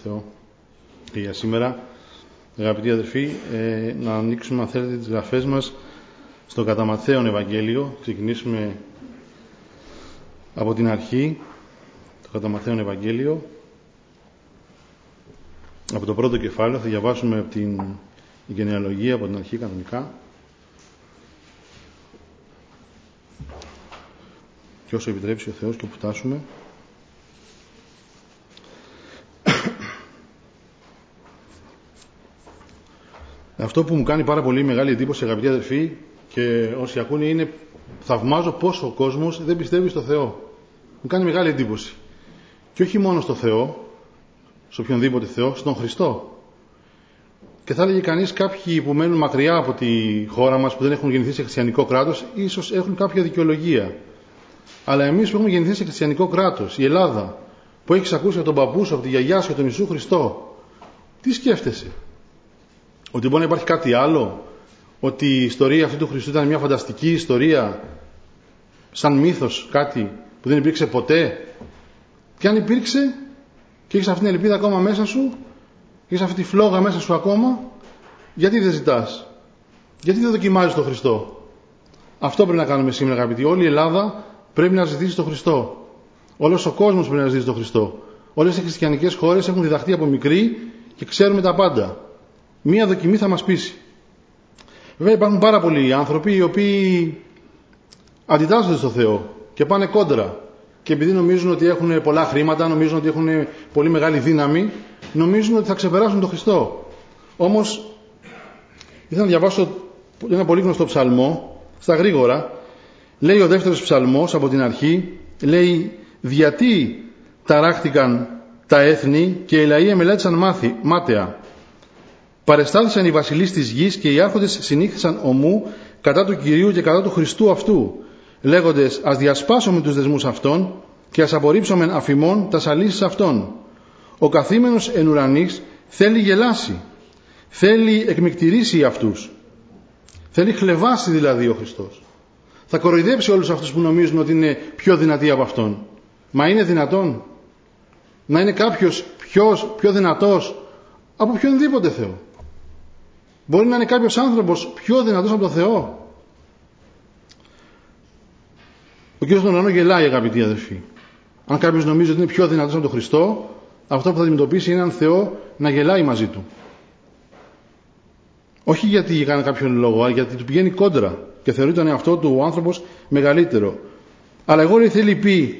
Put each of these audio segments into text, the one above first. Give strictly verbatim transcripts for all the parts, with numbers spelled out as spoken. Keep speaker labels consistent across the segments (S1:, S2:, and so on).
S1: Θεό για σήμερα. Αγαπητοί αδελφοί, ε, να ανοίξουμε αν θέλετε τις γραφές μας στο κατά Ματθαίον Ευαγγέλιο. Ξεκινήσουμε από την αρχή, το κατά Ματθαίον Ευαγγέλιο, από το πρώτο κεφάλαιο. Θα διαβάσουμε από την γενεαλογία, από την αρχή κανονικά, και όσο επιτρέψει ο Θεός και όπου φτάσουμε. Αυτό που μου κάνει πάρα πολύ μεγάλη εντύπωση, αγαπητοί αδελφοί, και όσοι ακούνε, είναι θαυμάζω πόσο ο κόσμος δεν πιστεύει στο Θεό. Μου κάνει μεγάλη εντύπωση. Και όχι μόνο στο Θεό, σε οποιονδήποτε Θεό, στον Χριστό. Και θα έλεγε κανείς, κάποιοι που μένουν μακριά από τη χώρα μας, που δεν έχουν γεννηθεί σε χριστιανικό κράτος, ίσως έχουν κάποια δικαιολογία. Αλλά εμείς που έχουμε γεννηθεί σε χριστιανικό κράτος, η Ελλάδα, που έχεις ακούσει από τον παππού σου, από τη γιαγιά σου, από τον Ιησού Χριστό, τι σκέφτεσαι? Ότι μπορεί να υπάρχει κάτι άλλο? Ότι η ιστορία αυτή του Χριστού ήταν μια φανταστική ιστορία, σαν μύθος, κάτι που δεν υπήρξε ποτέ? Και αν υπήρξε και έχεις αυτή την ελπίδα ακόμα μέσα σου, έχεις αυτή τη φλόγα μέσα σου ακόμα, γιατί δεν ζητάς? Γιατί δεν δοκιμάζεις τον Χριστό? Αυτό πρέπει να κάνουμε σήμερα, αγαπητοί. Όλη η Ελλάδα πρέπει να ζητήσει τον Χριστό. Όλος ο κόσμος πρέπει να ζητήσει τον Χριστό. Όλες οι χριστιανικές χώρες έχουν διδαχθεί από μικροί και ξέρουμε τα πάντα. Μία δοκιμή θα μας πείσει. Βέβαια υπάρχουν πάρα πολλοί άνθρωποι οι οποίοι αντιτάσσονται στο Θεό και πάνε κόντρα. Και επειδή νομίζουν ότι έχουν πολλά χρήματα, νομίζουν ότι έχουν πολύ μεγάλη δύναμη, νομίζουν ότι θα ξεπεράσουν τον Χριστό. Όμως, ήθελα να διαβάσω ένα πολύ γνωστό ψαλμό, στα γρήγορα. Λέει ο δεύτερος ψαλμός από την αρχή, λέει: «Γιατί ταράχτηκαν τα έθνη και οι λαοί εμελέτησαν μάθη, μάταια. Παρεστάθησαν οι βασιλείς της γης και οι άρχοντες συνήχθησαν ομού κατά του Κυρίου και κατά του Χριστού αυτού, λέγοντες: ας διασπάσουμε τους δεσμούς αυτών και ας απορρίψομεν αφημών τας αλύσεις αυτών. Ο καθήμενος εν ουρανής θέλει γελάσει, θέλει εκμυκτηρήσει αυτούς». Θέλει χλεβάσει δηλαδή ο Χριστός. Θα κοροϊδέψει όλους αυτούς που νομίζουν ότι είναι πιο δυνατοί από Αυτόν. Μα είναι δυνατόν να είναι κάποιος πιο, πιο δυνατός από οποιονδήποτε Θεό? Μπορεί να είναι κάποιος άνθρωπος πιο δυνατός από τον Θεό? Ο Κύριος τον ουρανό γελάει, αγαπητοί αδελφοί. Αν κάποιος νομίζει ότι είναι πιο δυνατός από τον Χριστό, αυτό που θα αντιμετωπίσει είναι έναν Θεό να γελάει μαζί του. Όχι γιατί κάνει κάποιον λόγο, αλλά γιατί του πηγαίνει κόντρα και θεωρεί τον εαυτό του ο άνθρωπος μεγαλύτερο. Αλλά εγώ, λέει, θέλει πει,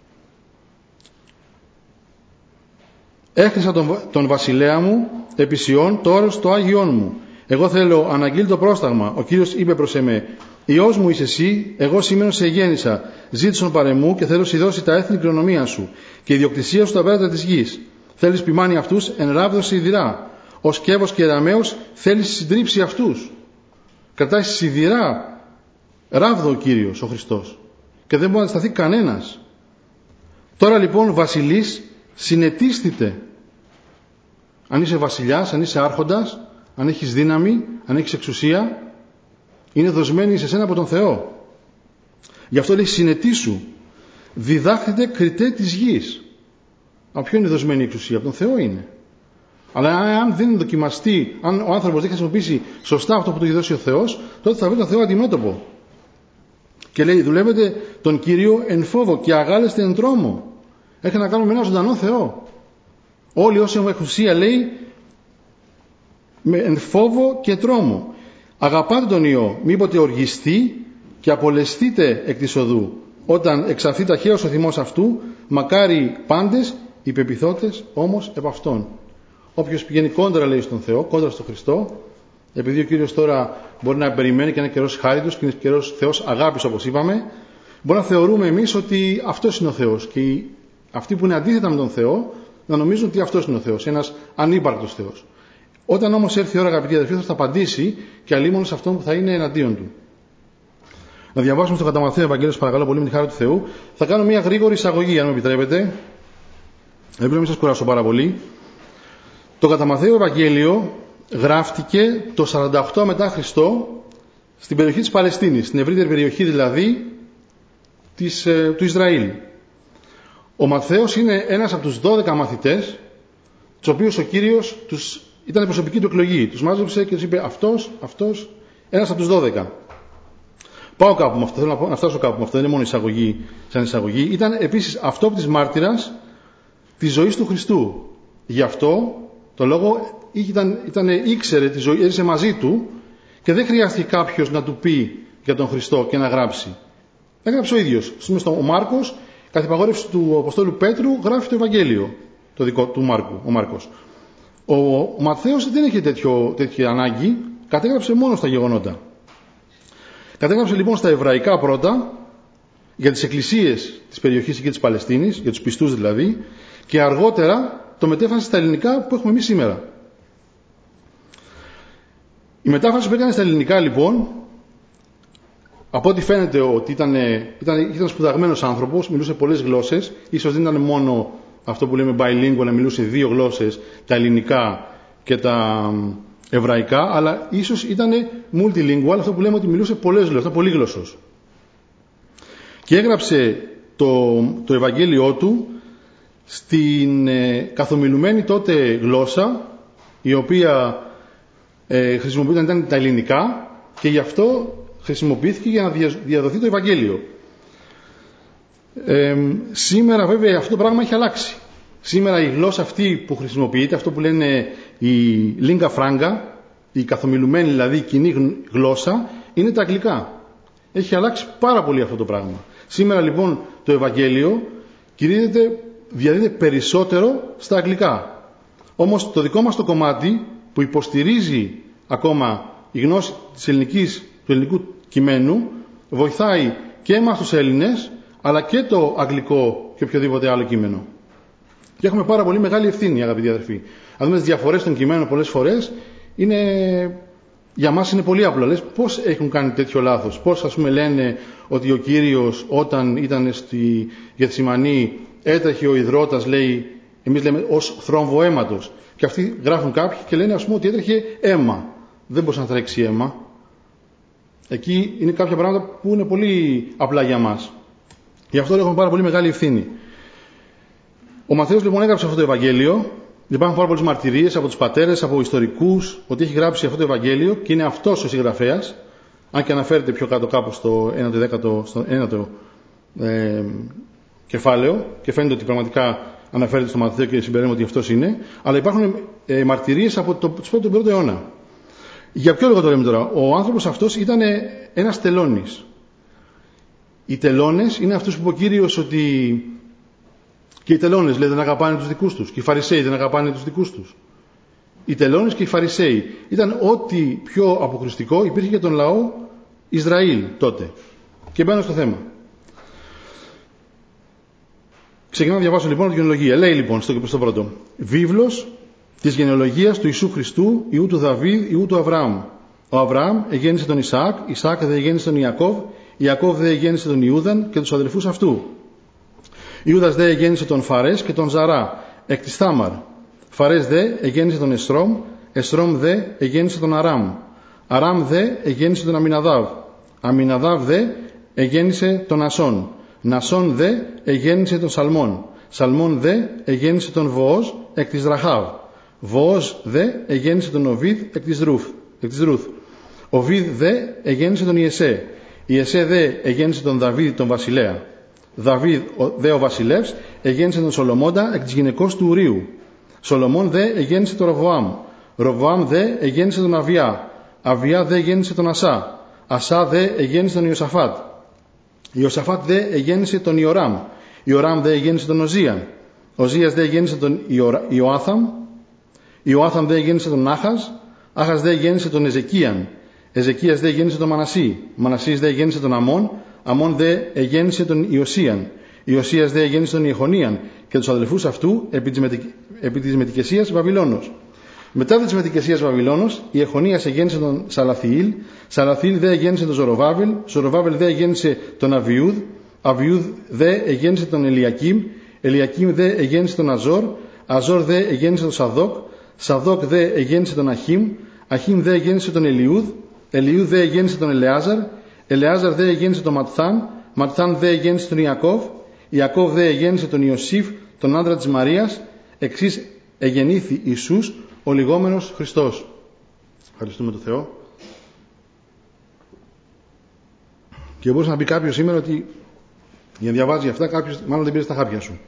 S1: έχρισα τον, τον βασιλέα μου επισιών τώρα στο Άγιόν μου. Εγώ θέλω αναγγείλει το πρόσταγμα. Ο Κύριος είπε προς εμέ: Υιός μου είσαι εσύ, εγώ σήμερα σε γέννησα. Ζήτησον παρεμού και θέλω σιδώσει τα έθνη κληρονομία σου και η ιδιοκτησία σου τα πέρατα της γης. Θέλεις ποιμάνει αυτούς εν ράβδος σιδηρά. Ο Σκεύος και Εραμαίος θέλει συντρίψει αυτούς. Κρατάει σιδηρά ράβδο ο Κύριος, ο Χριστός. Και δεν μπορεί να σταθεί κανένας. Τώρα λοιπόν, βασιλείς, συνετίστητε. Αν είσαι βασιλιάς, αν είσαι άρχοντας, αν έχεις δύναμη, αν έχεις εξουσία, είναι δοσμένη σε σένα από τον Θεό. Γι' αυτό λέει: συνετήσου, διδάχτητε κριτέ της γης. Από ποιο είναι η δοσμένη εξουσία? Από τον Θεό είναι. Αλλά αν δεν δοκιμαστεί, αν ο άνθρωπος δεν χρησιμοποιήσει σωστά αυτό που του έχει δώσει ο Θεός, τότε θα βρει τον Θεό αντιμέτωπο. Και λέει: δουλεύετε τον Κύριο εν φόβο και αγάλεστε εν τρόμο. Έχει να κάνουμε με έναν ζωντανό Θεό. Όλοι όσοι έχουν εξουσία, λέει, με εν φόβο και τρόμο. Αγαπάτε τον Υιό, μήποτε οργιστεί, και απολεσθείτε εκ της οδού. Όταν εξαφθεί ταχαίως ο θυμός αυτού, μακάρι πάντες οι πεποιθώτες όμως επ' αυτόν. Όποιος πηγαίνει κόντρα, λέει, στον Θεό, κόντρα στον Χριστό, επειδή ο Κύριος τώρα μπορεί να περιμένει και είναι καιρός χάριτος και είναι καιρός Θεός αγάπης, όπως είπαμε, μπορεί να θεωρούμε εμείς ότι αυτός είναι ο Θεός. Και οι, αυτοί που είναι αντίθετα με τον Θεό, να νομίζουν ότι αυτός είναι ο Θεός, ένας ανύπαρκτος Θεός. Όταν όμως έρθει η ώρα, αγαπητοί αδελφοί, θα απαντήσει και αλίμονο σε αυτόν που θα είναι εναντίον του. Να διαβάσουμε στο κατά Ματθαίο Ευαγγέλιο, παρακαλώ πολύ, με τη χάρη του Θεού. Θα κάνω μια γρήγορη εισαγωγή, αν μου επιτρέπετε. Δεν πρέπει να μην σας κουράσω πάρα πολύ. Το κατά Ματθαίο Ευαγγέλιο γράφτηκε το σαράντα οκτώ μετά Χριστό στην περιοχή της Παλαιστίνης, στην ευρύτερη περιοχή δηλαδή της, ε, του Ισραήλ. Ο Ματθαίος είναι ένας από τους δώδεκα μαθητές, τους οποίους ο Κύριος τους, ήταν προσωπική του εκλογή. Τους μάζεψε και τους είπε αυτός, αυτός, ένας από τους δώδεκα. Πάω κάπου με αυτό, θέλω να, πω, να φτάσω κάπου με αυτό, δεν είναι μόνο εισαγωγή σαν εισαγωγή. Ήταν επίσης αυτόπτης μάρτυρας της ζωής του Χριστού. Γι' αυτό το λόγο ήταν, ήταν, ήξερε τη ζωή, έζησε μαζί του και δεν χρειάστηκε κάποιος να του πει για τον Χριστό και να γράψει. Έγραψε ο ίδιος. Ο Μάρκος, καθ' υπαγόρευση του Αποστόλου Πέτρου, γράφει το Ευαγγέλιο το δικό του Μάρκου, ο Μάρκος. Ο, ο Ματθαίος δεν είχε τέτοιο, τέτοια ανάγκη, κατέγραψε μόνο στα γεγονότα. Κατέγραψε λοιπόν στα εβραϊκά πρώτα, για τις εκκλησίες της περιοχής και της Παλαιστίνης, για τους πιστούς δηλαδή, και αργότερα το μετέφρασε στα ελληνικά που έχουμε εμείς σήμερα. Η μετάφραση που έκανε στα ελληνικά λοιπόν, από ό,τι φαίνεται ότι ήταν, ήταν, ήταν σπουδαγμένος άνθρωπος, μιλούσε πολλές γλώσσες, ίσως δεν ήταν μόνο αυτό που λέμε bilingual, να μιλούσε δύο γλώσσες, τα ελληνικά και τα εβραϊκά, αλλά ίσως ήταν multilingual, αυτό που λέμε ότι μιλούσε πολλές γλώσσες, ήταν πολύγλωσσος. Και έγραψε το, το Ευαγγέλιό του στην ε, καθομιλουμένη τότε γλώσσα, η οποία ε, χρησιμοποιούνταν ήταν τα ελληνικά, και γι' αυτό χρησιμοποιήθηκε για να διαδοθεί το Ευαγγέλιο. Ε, σήμερα βέβαια αυτό το πράγμα έχει αλλάξει. Σήμερα η γλώσσα αυτή που χρησιμοποιείται, αυτό που λένε η lingua franca, η καθομιλουμένη δηλαδή η κοινή γλώσσα, είναι τα αγγλικά. Έχει αλλάξει πάρα πολύ αυτό το πράγμα. Σήμερα λοιπόν το Ευαγγέλιο κηρύττεται, διαδίδεται περισσότερο στα αγγλικά. Όμως το δικό μας το κομμάτι που υποστηρίζει ακόμα η γνώση της ελληνικής, του ελληνικού κειμένου, βοηθάει και εμάς τους Έλληνες, αλλά και το αγγλικό και οποιοδήποτε άλλο κείμενο. Και έχουμε πάρα πολύ μεγάλη ευθύνη, αγαπητοί αδερφοί. Αν δούμε τις διαφορές των κειμένων πολλές φορές, είναι, για μας είναι πολύ απλό. Λες, πώς έχουν κάνει τέτοιο λάθος? Πώς, ας πούμε, λένε ότι ο Κύριος όταν ήταν στη Γεθσιμανή έτρεχε ο υδρότας, λέει, εμείς λέμε ως θρόμβο αίματος. Και αυτοί γράφουν κάποιοι και λένε, ας πούμε, ότι έτρεχε αίμα. Δεν μπορούσε να τρέξει αίμα. Εκεί είναι κάποια πράγματα που είναι πολύ απλά για μας. Γι' αυτό έχουμε πάρα πολύ μεγάλη ευθύνη. Ο Ματθαίος λοιπόν έγραψε αυτό το Ευαγγέλιο. Υπάρχουν πάρα πολλές μαρτυρίες από τους πατέρες, από ιστορικούς, ότι έχει γράψει αυτό το Ευαγγέλιο και είναι αυτός ο συγγραφέας. Αν και αναφέρεται πιο κάτω κάπου στο ένατο δέκατο, στο ένατο ε, κεφάλαιο, και φαίνεται ότι πραγματικά αναφέρεται στο Ματθαίο και συμπεραίνουμε ότι αυτός είναι. Αλλά υπάρχουν ε, μαρτυρίες από το, τον πρώτο αιώνα. Για ποιο λόγο το λέμε τώρα? Ο άνθρωπος αυτός ήταν ένας τελώνης. Οι τελώνες είναι αυτούς που είπε ο Κύριος ότι και οι τελώνες, λέει, δεν αγαπάνε τους δικούς τους, και οι Φαρισαίοι δεν αγαπάνε τους δικούς τους. Οι τελώνες και οι Φαρισαίοι ήταν ό,τι πιο αποκριστικό υπήρχε για τον λαό Ισραήλ τότε. Και μπαίνω στο θέμα. Ξεκινάω να διαβάσω λοιπόν τη γενεολογία. Λέει λοιπόν στο, στο πρώτο, βίβλος της γενεολογίας του Ιησού Χριστού, ιού του Δαβίδ, ιού του Αβραάμ. Ο Αβραάμ εγέννησε τον Ισαάκ, Ισαάκ δε εγέννησε τον Ιακώβ, Ιακώβ δε εγέννησε τον Ιούδαν και τους αδελφούς αυτού. Ιούδας δε εγέννησε τον Φαρές και τον Ζαρά, εκ της Θάμαρ. Φαρές δε εγέννησε τον Εσρόμ, Εσρόμ δε εγέννησε τον Αράμ. Αράμ δε εγέννησε τον Αμιναδάβ. Αμιναδάβ δε εγέννησε τον Ασών. Νασών δε εγέννησε τον Σαλμών. Σαλμών δε εγέννησε τον Βοόζ εκ της Ραχάβ. Βοόζ δε εγέννησε τον Οβίδ εκ της Ρούθ. Εκ της Ρούθ. Οβίδ δε εγέννησε τον Ιεσέ. Ιεσέ δε εγέννησε τον Δαβίδ τον Βασιλέα. Δαβίδ δε ο βασιλεύς εγέννησε τον Σολομώντα εκ της γυναικός του Ουρίου. Σολομών δε εγέννησε τον Ροβοάμ. Ροβοάμ δε εγέννησε τον Αβιά. Αβιά δε εγέννησε τον Ασά. Ασά δε εγέννησε τον Ιωσαφάτ. Ιωσαφάτ δε εγέννησε τον Ιωράμ. Ιωράμ δε εγέννησε τον Οζίαν. Οζίας δε εγέννησε τον Ιωάθαμ. Ιωάθαμ δε εγέννησε τον Άχαζ. Άχαζ δε εγέννησε τον Εζεκίαν. Εζεκίας δε εγέννησε τον Μανασί. Μανασίς δε εγέννησε τον Αμών. Αμών δε εγέννησε τον Ιωσίαν. Ιωσίας δε εγέννησε τον Ιεχονίαν και τους αδελφούς αυτού επί της, μετικ... επί της μετικεσίας Βαβυλώνος. Μετά της μετικεσίας Βαβυλώνος, Ιεχονίας εγέννησε τον Σαλαθιήλ. Σαλαθιήλ δε εγέννησε τον Ζωροβάβελ. Ζωροβάβελ δε εγέννησε τον Αβιούδ. Αβιούδ δε εγέννησε τον Ελιακίμ. Ελιακίμ δε εγέννησε τον Αζόρ. Αζόρ δε εγέννησε τον Σαδόκ. Σαδόκ δε εγέννησε τον Αχίμ. Αχίμ δε εγέννησε τον Ελιούδ. Ελιούδ δε εγέννησε τον Ελεάζαρ. Ελεάζαρ δε εγέννησε τον Ματθάν. Ματθάν δε εγέννησε τον Ιακώβ. Ιακώβ δε εγέννησε τον Ιωσήφ, τον άντρα της Μαρίας, εξής εγεννήθη Ιησούς ο λιγόμενος Χριστός. Ευχαριστούμε τον Θεό. Και μπορούσε να πει κάποιος σήμερα ότι για να διαβάζει αυτά κάποιος μάλλον δεν πήρε στα χάπια σου.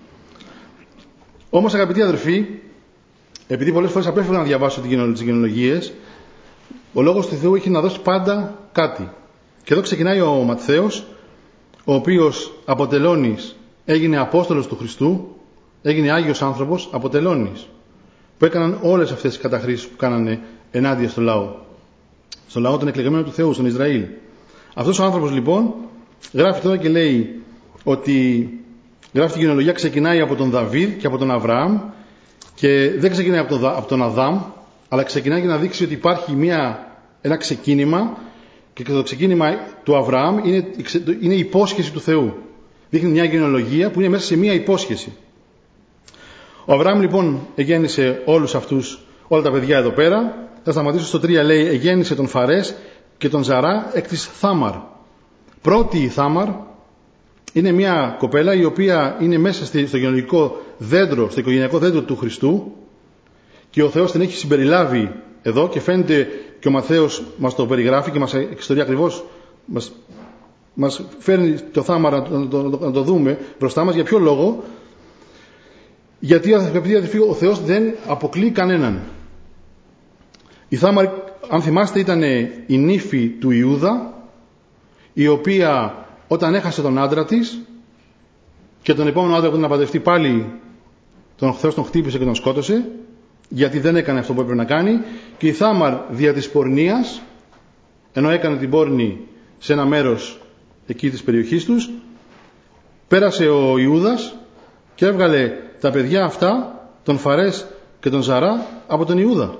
S1: Όμως αγαπητοί αδερφοί, επειδή πολλές φορές απέφευγα να διαβάσω τις γενεολογίες, ο Λόγος του Θεού έχει να δώσει πάντα κάτι. Και εδώ ξεκινάει ο Ματθαίος, ο οποίος αποτελώνης έγινε Απόστολος του Χριστού, έγινε Άγιος άνθρωπος, αποτελώνης, που έκαναν όλες αυτές τις καταχρήσεις που κάνανε ενάντια στο λαό. Στο λαό των εκλεγμένων του Θεού, στον Ισραήλ. Αυτός ο άνθρωπος λοιπόν γράφει τώρα και λέει ότι γράφει τη γενεολογία, ξεκινάει από τον Δαβίδ και από τον Αβραάμ και δεν ξεκινάει από τον, από τον Αδάμ, αλλά ξεκινάει για να δείξει ότι υπάρχει μια, ένα ξεκίνημα και το ξεκίνημα του Αβραάμ είναι, είναι η υπόσχεση του Θεού. Δείχνει μια γενεολογία που είναι μέσα σε μια υπόσχεση. Ο Αβραάμ λοιπόν εγέννησε όλους αυτούς, όλα τα παιδιά εδώ πέρα. Θα σταματήσω στο τρία, λέει εγέννησε τον Φαρές και τον Ζαρά εκ της Θάμαρ. Πρώτη η Θάμαρ είναι μια κοπέλα η οποία είναι μέσα στο γενεολογικό δέντρο, στο οικογενειακό δέντρο του Χριστού και ο Θεός την έχει συμπεριλάβει εδώ και φαίνεται και ο Ματθαίος μας το περιγράφει και μας εξιστορεί ακριβώς, μας, μας φέρνει το Θάμαρ να το, να, το, να το δούμε μπροστά μας. Για ποιο λόγο? Γιατί ο Θεός δεν αποκλεί κανέναν. Η Θάμαρ, αν θυμάστε, ήταν η νύφη του Ιούδα, η οποία όταν έχασε τον άντρα της και τον επόμενο άντρα που την απαντευτεί πάλι τον Θεός τον χτύπησε και τον σκότωσε, γιατί δεν έκανε αυτό που έπρεπε να κάνει, και η Θάμαρ δια της πορνείας, ενώ έκανε την πόρνη σε ένα μέρος εκεί της περιοχής τους, πέρασε ο Ιούδας και έβγαλε τα παιδιά αυτά, τον Φαρές και τον Ζαρά, από τον Ιούδα.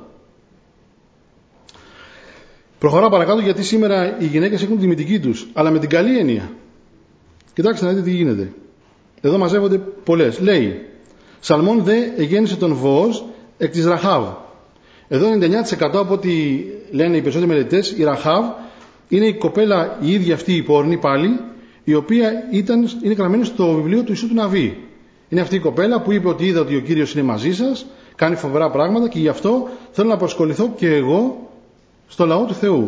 S1: Προχωράω παρακάτω γιατί σήμερα οι γυναίκες έχουν τη τιμητική τους, αλλά με την καλή έννοια. Κοιτάξτε να δείτε τι γίνεται. Εδώ μαζεύονται πολλές. Λέει, Σαλμών δε εγέννησε τον Βοόζ εκ της Ραχάβ. Εδώ ενενήντα εννιά τοις εκατό από ό,τι λένε οι περισσότεροι μελετητές, η Ραχάβ είναι η κοπέλα η ίδια αυτή η πόρνη πάλι, η οποία ήταν, είναι γραμμένη στο βιβλίο του Ιησού του Ναβί. Είναι αυτή η κοπέλα που είπε ότι είδα ότι ο Κύριος είναι μαζί σας, κάνει φοβερά πράγματα και γι' αυτό θέλω να προσκοληθώ και εγώ στο λαό του Θεού.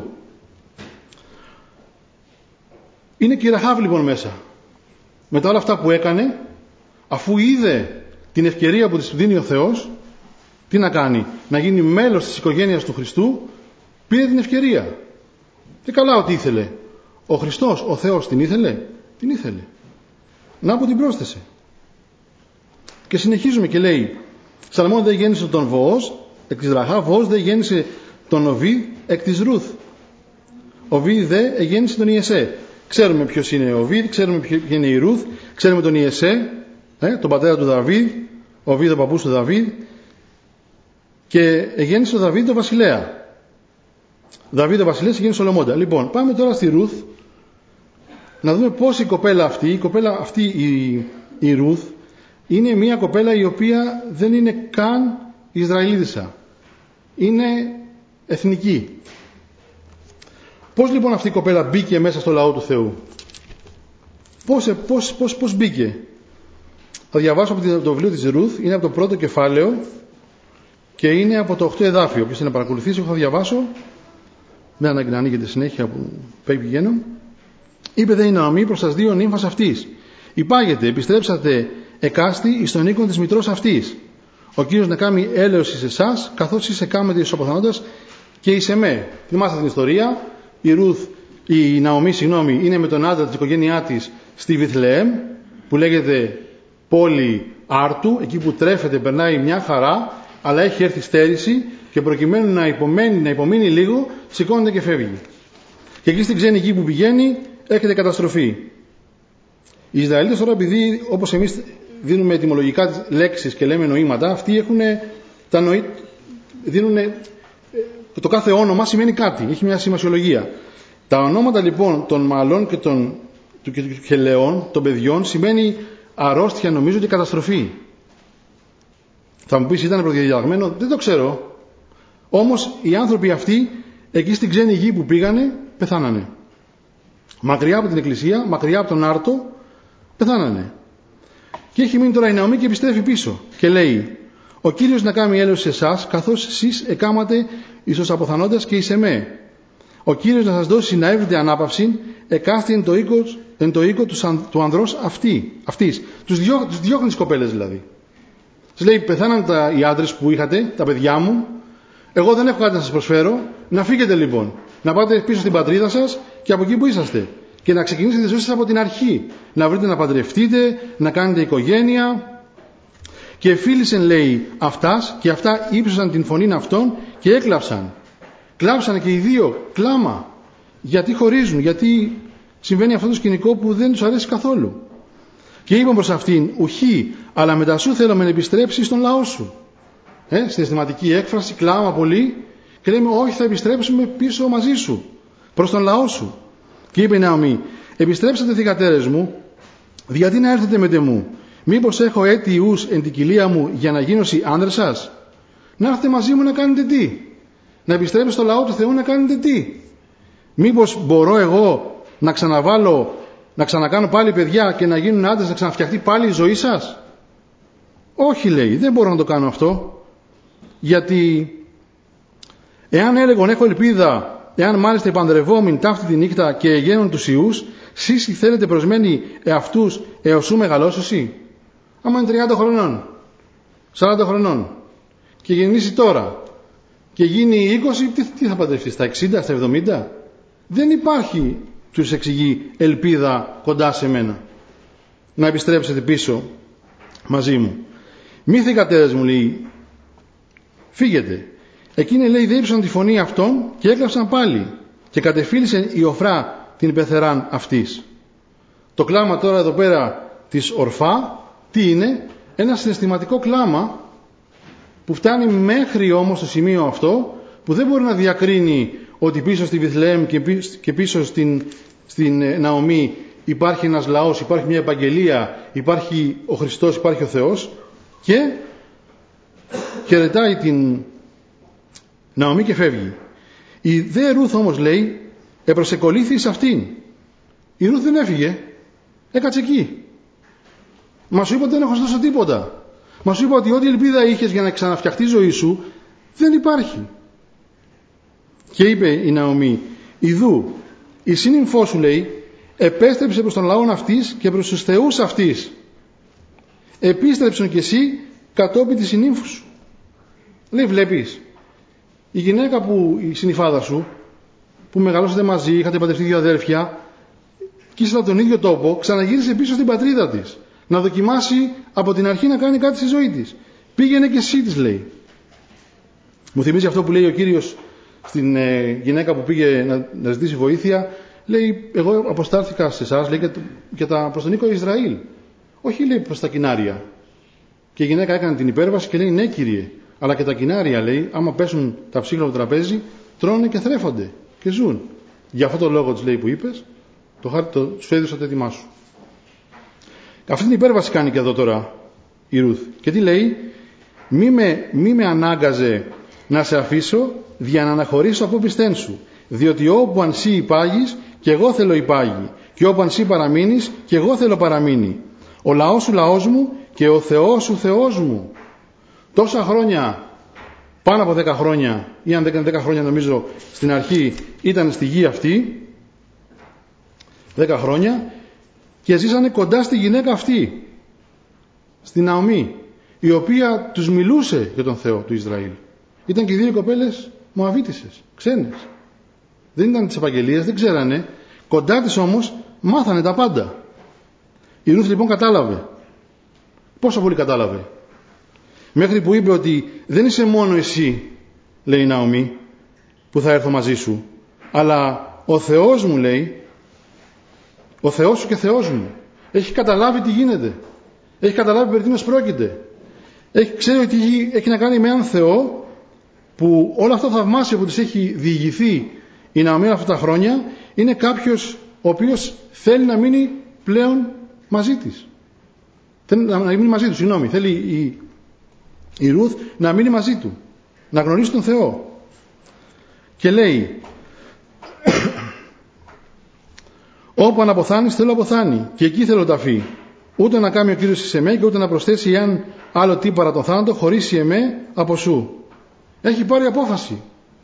S1: Είναι και η Ραχάβ λοιπόν μέσα. Μετά όλα αυτά που έκανε, αφού είδε την ευκαιρία που της δίνει ο Θεός, τι να κάνει? Να γίνει μέλος της οικογένειας του Χριστού, πήρε την ευκαιρία. Και καλά ότι ήθελε. Ο Χριστός, ο Θεός την ήθελε? Την ήθελε. Να που την πρόσθεσε. Και συνεχίζουμε και λέει, Σαλμών δεν γέννησε τον Βοόζ εκ της Ραχάβ, Βοόζ δεν γέννησε τον Οβίδ εκ της Ρούθ. Οβίδ δε εγέννησε τον Ιεσέ. Ξέρουμε ποιος είναι ο Οβίδ, ξέρουμε ποιος είναι η Ρούθ, ξέρουμε τον Ιεσέ, ε, τον πατέρα του Δαβίδ, ο Οβίδ ο παππούς του Δαβίδ, και εγέννησε ο Δαβίδ τον βασιλέα. Δαβίδ ο βασιλέας εγέννησε Σολομώντα. Λοιπόν, πάμε τώρα στη Ρούθ να δούμε πώς η κοπέλα αυτή, η κοπέλα αυτή η, η Ρούθ, είναι μια κοπέλα η οποία δεν είναι καν Ισραηλίτισσα. Είναι εθνική. Πώς λοιπόν αυτή η κοπέλα μπήκε μέσα στο λαό του Θεού? Πώς, πώς, πώς, πώς μπήκε? Θα διαβάσω από το βιβλίο της Ρούθ, είναι από το πρώτο κεφάλαιο και είναι από το οκτώ εδάφιο. Όποιος θέλει να παρακολουθήσει, εγώ θα διαβάσω. Δεν ανάγκη να ανοίγετε συνέχεια που πηγαίνω. Είπε δε η Ναομή προς τας δύο νύμφας αυτής, υπάγεται, επιστρέψατε εκάστη εις τον οίκον της μητρός αυτής. Ο Κύριος να κάνει έλεος εις εσάς, καθώς είσαι κάμετε εις οποθανόντας και εις εμέ. Θυμάστε την ιστορία. Η Ρούθ, η Ναομή, συγγνώμη, είναι με τον άντρα της οικογένειά της στη Βιθλεέμ, που λέγεται πόλη Άρτου, εκεί που τρέφεται, περνάει μια χαρά, αλλά έχει έρθει στέρηση και προκειμένου να υπομένει, να υπομείνει λίγο, σηκώνεται και φεύγει. Και εκεί στην ξένη γη που πηγαίνει, έρχεται καταστροφή. Οι Ισραηλίτες τώρα, επειδή όπως εμείς δίνουμε ετυμολογικά λέξεις και λέμε νοήματα, αυτοί έχουν τα νοή, δίνουν, το κάθε όνομα σημαίνει κάτι, έχει μια σημασιολογία. Τα ονόματα λοιπόν των μαλλών και των χελαιών, των παιδιών, σημαίνει αρρώστια νομίζω και καταστροφή. Θα μου πεις, ήταν προδιαγεγραμμένο? Δεν το ξέρω. Όμως οι άνθρωποι αυτοί εκεί στην ξένη γη που πήγανε πεθάνανε. Μακριά από την εκκλησία, μακριά από τον Άρτο, πεθάνανε. Και έχει μείνει τώρα η Ναομή και επιστρέφει πίσω και λέει, Ο Κύριος να κάνει έλεος σε εσάς, καθώς εσείς εκάματε εις τους αποθανόντας και εις εμέ. Ο Κύριος να σας δώσει να έβρετε ανάπαυση, εκάστη εν το οίκο, εν το οίκο του, του ανδρός αυτή, αυτής. Τους, διώ, τους διώχνει τις κοπέλες δηλαδή. Σας λέει, πεθάναν τα, οι άντρες που είχατε, τα παιδιά μου, εγώ δεν έχω κάτι να σας προσφέρω, να φύγετε λοιπόν, να πάτε πίσω στην πατρίδα σας και από εκεί που είσαστε. Και να ξεκινήσετε τη ζωή σας από την αρχή. Να βρείτε να παντρευτείτε, να κάνετε οικογένεια. Και φίλησεν, λέει, αυτάς, και αυτά ύψωσαν την φωνήν αυτών και έκλαψαν. Κλάψαν και οι δύο, κλάμα. Γιατί χωρίζουν, γιατί συμβαίνει αυτό το σκηνικό που δεν τους αρέσει καθόλου. Και είπαν προς αυτήν, ουχή, αλλά μετά σου θέλουμε να επιστρέψεις στον λαό σου. Ε, συναισθηματική έκφραση, κλάμα πολύ, και λέμε, όχι, θα επιστρέψουμε πίσω μαζί σου, προς τον λαό σου. Και είπε η Ναομή, επιστρέψατε θυγατέρες μου, γιατί να έρθετε μετ' εμού. Μήπως έχω έτη ιούς εν την κοιλία μου για να γίνωσι άνδρες σας. Να έρθετε μαζί μου να κάνετε τι. Να επιστρέψετε στο λαό του Θεού να κάνετε τι. Μήπως μπορώ εγώ να ξαναβάλω, να ξανακάνω πάλι παιδιά και να γίνουν άντρες, να ξαναφτιαχτεί πάλι η ζωή σας. Όχι, λέει, δεν μπορώ να το κάνω αυτό. Γιατί εάν έλεγον έχω ελπίδα, εάν μάλιστα επανδρευόμην ταύτη τη νύχτα και εγένουν τους ιούς, σεις θέλετε προσμένοι εαυτούς έως σου μεγαλώσωσι. Άμα είναι τριάντα χρονών, σαράντα χρονών και γεννήσει τώρα και γίνει είκοσι, τι, τι θα παντρευτεί, στα εξήντα, στα εβδομήντα. Δεν υπάρχει, τους εξηγεί, ελπίδα κοντά σε μένα. Να επιστρέψετε πίσω μαζί μου. Μη θυγατέρες μου, λέει, φύγετε. Εκείνοι, λέει, δίψαν τη φωνή αυτών και έκλαψαν πάλι και κατεφύλισαν η Οφρά την πεθεράν αυτής. Το κλάμα τώρα εδώ πέρα της Ορφά τι είναι? Ένα συναισθηματικό κλάμα που φτάνει μέχρι όμως το σημείο αυτό που δεν μπορεί να διακρίνει ότι πίσω στη Βιθλεέμ και πίσω στην, στην Ναομή υπάρχει ένας λαός, υπάρχει μια επαγγελία, υπάρχει ο Χριστός, υπάρχει ο Θεός, και χαιρετάει την Ναομή και φεύγει. Η δε Ρούθ όμως, λέει, επροσεκολήθη σε αυτήν. Η Ρούθ δεν έφυγε, έκατσε εκεί. Μα σου είπα ότι δεν έχω δώσει τίποτα. Μα σου είπα ότι ό,τι ελπίδα είχες για να ξαναφτιαχτεί η ζωή σου δεν υπάρχει. Και είπε η Ναομή, ιδού, η σύνυμφό σου, λέει, επέστρεψε προς τον λαόν αυτής και προς τους θεούς αυτής. Επίστρεψον κι εσύ κατόπιν της συνύμφου σου. Λέει, βλέπεις, η γυναίκα που, η συνυφάδα σου, που μεγαλώσατε μαζί, είχατε παντρευτεί δύο αδέρφια, και ύστερα από τον ίδιο τόπο, ξαναγύρισε πίσω στην πατρίδα της. Να δοκιμάσει από την αρχή να κάνει κάτι στη ζωή της. Πήγαινε και εσύ, της λέει. Μου θυμίζει αυτό που λέει ο Κύριος στην ε, γυναίκα που πήγε να, να ζητήσει βοήθεια. Λέει, εγώ αποστάλθηκα σε εσάς, λέει, και τα, προς τον οίκο Ισραήλ. Όχι, λέει, προς τα κοινάρια. Και η γυναίκα έκανε την υπέρβαση και λέει, ναι, Κύριε, αλλά και τα κοινάρια, λέει, άμα πέσουν τα ψύχλα από το τραπέζι, τρώνε και θρέφονται και ζουν. Για αυτό το λόγο της, λέει, που είπες, το χάρτη το σου έδωσα το έτοιμά σου. Αυτή την υπέρβαση κάνει και εδώ τώρα η Ρούθ. Και τι λέει? Μη με, μη με ανάγκαζε να σε αφήσω για να αναχωρήσω από πιστέν σου. Διότι όπου αν σύ υπάγεις και εγώ θέλω υπάγει, και όπου αν σύ παραμείνεις και εγώ θέλω παραμείνει. Ο λαός σου λαός μου και ο Θεός σου Θεός μου. Τόσα χρόνια, πάνω από δέκα χρόνια, ή αν δεν δέκα χρόνια νομίζω στην αρχή, ήταν στη γη αυτή, δέκα χρόνια, και ζήσανε κοντά στη γυναίκα αυτή, στην Ναομή, η οποία τους μιλούσε για τον Θεό του Ισραήλ. Ήταν και οι δύο κοπέλες Μωαβίτισσες, ξένες. Δεν ήταν της επαγγελίας, δεν ξέρανε. Κοντά της όμως μάθανε τα πάντα. Η Ρούθ λοιπόν κατάλαβε. Πόσο πολύ κατάλαβε? Μέχρι που είπε ότι δεν είσαι μόνο εσύ, λέει η Ναομή, που θα έρθω μαζί σου, αλλά ο Θεός μου, λέει, ο Θεός σου και Θεός μου. Έχει καταλάβει τι γίνεται. Έχει καταλάβει περί τίνος πρόκειται. Έχει, ξέρει ότι έχει, έχει να κάνει με έναν Θεό που όλο αυτό θαυμάσιο που της έχει διηγηθεί η Ναομή αυτά τα χρόνια είναι κάποιος ο οποίος θέλει να μείνει πλέον μαζί της. Θέλει να μείνει μαζί του, συγγνώμη. Θέλει η, η Ρούθ να μείνει μαζί του. Να γνωρίσει τον Θεό. Και λέει, όπου αναποθάνεις θέλω αποθάνει και εκεί θέλω ταφή. Ούτε να κάνει ο Κύριος εις εμέ και ούτε να προσθέσει εάν άλλο τι παρά τον θάνατο χωρίσει εμέ από σου. Έχει πάρει απόφαση.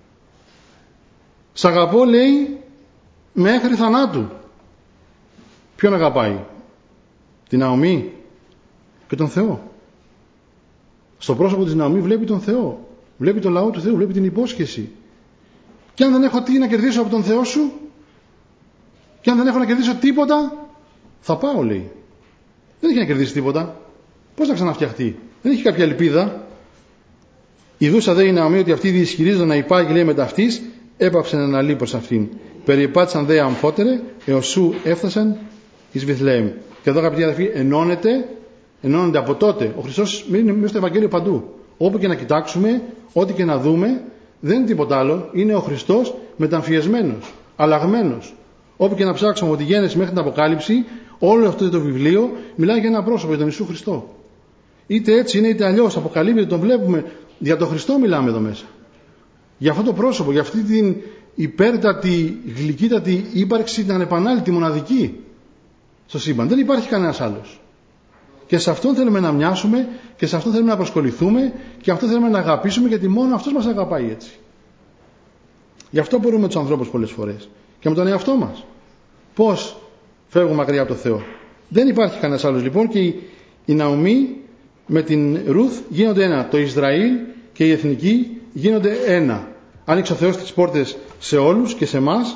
S1: Σ' αγαπώ, λέει, μέχρι θανάτου. Ποιον αγαπάει? Την Ναομή και τον Θεό. Στο πρόσωπο της Ναομή βλέπει τον Θεό, βλέπει τον λαό του Θεού, βλέπει την υπόσχεση. Και αν δεν έχω τι να κερδίσω από τον Θεό σου, και αν δεν έχω να κερδίσω τίποτα, θα πάω, λέει. Δεν έχει να κερδίσει τίποτα. Πώς θα ξαναφτιαχτεί? Δεν έχει κάποια ελπίδα. Η δούσα δε η Ναομή ότι αυτή διισχυρίζονταν να υπάγει, λέει, μετά αυτής, έπαψε να αναλύει προς αυτήν. Περιεπάτησαν δε αμφότερε, έως σου έφτασαν εις Βιθλεέμ. Και εδώ, αγαπητοί αδελφοί, ενώνεται, ενώνεται από τότε. Ο Χριστός είναι μέσα στο Ευαγγέλιο παντού. Όπου και να κοιτάξουμε, ό,τι και να δούμε, δεν είναι τίποτα άλλο. Είναι ο Χριστός μεταμφιεσμένος, αλλαγμένος. Όπου και να ψάξουμε από τη Γένεση μέχρι την Αποκάλυψη, όλο αυτό το βιβλίο μιλάει για ένα πρόσωπο, για τον Ιησού Χριστό. Είτε έτσι είναι, είτε αλλιώς. Αποκαλύπτει, τον βλέπουμε. Για τον Χριστό μιλάμε εδώ μέσα. Για αυτό το πρόσωπο, για αυτή την υπέρτατη, γλυκύτατη ύπαρξη, την ανεπανάληπτη, μοναδική στο σύμπαν. Δεν υπάρχει κανένας άλλος. Και σε αυτόν θέλουμε να μοιάσουμε και σε αυτόν θέλουμε να απασχοληθούμε και αυτό θέλουμε να αγαπήσουμε, γιατί μόνο αυτός μας αγαπάει έτσι. Γι' αυτό μπορούμε τους ανθρώπους πολλές φορές. Και με τον εαυτό μας. Πώς φεύγουμε μακριά από το Θεό? Δεν υπάρχει κανένας άλλος λοιπόν, και η, η Ναομή με την Ρουθ γίνονται ένα. Το Ισραήλ και η εθνική γίνονται ένα. Άνοιξε ο Θεός τις πόρτες σε όλους και σε εμάς.